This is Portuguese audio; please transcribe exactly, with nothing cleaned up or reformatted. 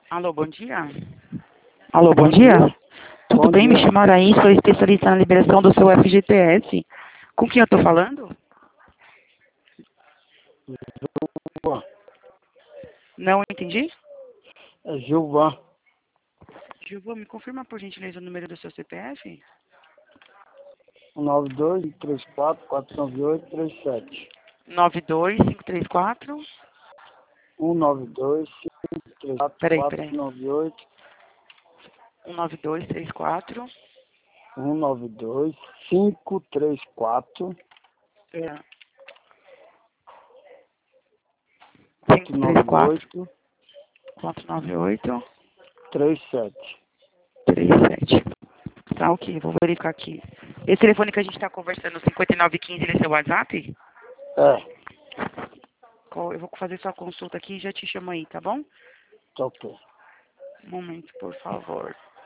Alô, bom dia. Alô, bom, bom dia. dia. Tudo bom bem? Dia. Me chamaram aí, sou especialista na liberação do seu F G T S. Com quem eu tô falando? Gilvan. Não entendi? É Gilvan. Gilvan, me confirma por gentileza o número do seu C P F? nove dois, cinco três quatro, quatro nove oito, três sete. nove dois, cinco três quatro. um nove dois, cinco três quatro, Peraí, quatro peraí. nove oito. um nove dois três quatro. um nove dois, cinco três quatro. É. quatro nove oito. quatro nove oito. três sete. três sete. Tá, ok. Vou verificar aqui. Esse telefone que a gente tá conversando, cinquenta e nove quinze, ele é seu WhatsApp? É. Eu vou fazer sua consulta aqui e já te chamo aí, tá bom? Tá ok. Um momento, por favor.